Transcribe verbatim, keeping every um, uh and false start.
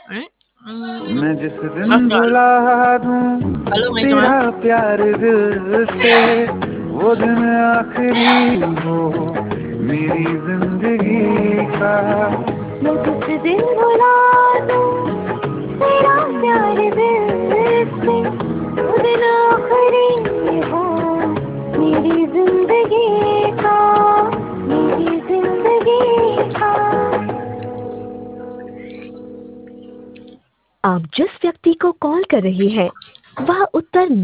हैं? उम, मैं जिस दिन अच्छा भुला दूं हेलो मैं तेरा तुम्हें प्यार दिल से, वो दिन आखिरी हो मेरी जिंदगी का। मैं जिस दिन भुला दूं तेरा प्यार दिल से, वो दिन आखिरी हो मेरी जिंदगी का, मेरी जिंदगी का। आप जिस व्यक्ति को कॉल कर रही हैं वह उत्तर